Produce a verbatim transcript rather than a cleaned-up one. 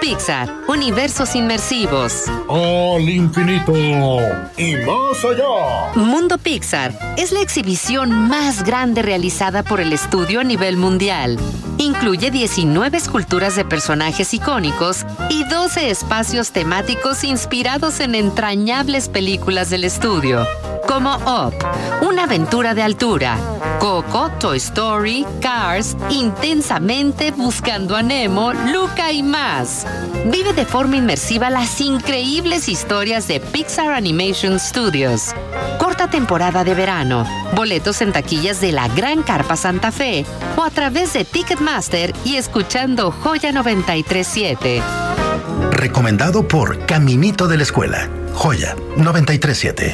Pixar, universos inmersivos. Al infinito y más allá. Mundo Pixar es la exhibición más grande realizada por el estudio a nivel mundial. Incluye diecinueve esculturas de personajes icónicos y doce espacios temáticos inspirados en entrañables películas del estudio, como Up, una aventura de altura, Coco, Toy Story, Cars, Intensamente, Buscando a Nemo, Luca y más. Vive de forma inmersiva las increíbles historias de Pixar Animation Studios. Corta temporada de verano, boletos en taquillas de la Gran Carpa Santa Fe o a través de Ticketmaster y escuchando Joya noventa y tres punto siete. Recomendado por Caminito de la Escuela. Joya noventa y tres punto siete.